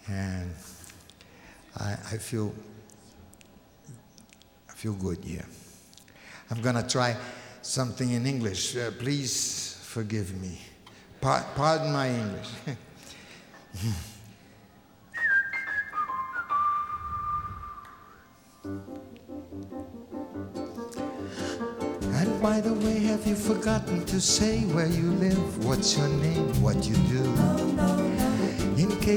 and I feel good here. I'm gonna try something in English. Please forgive me. Pardon my English. And by the way, have you forgotten to say where you live? What's your name? What you do?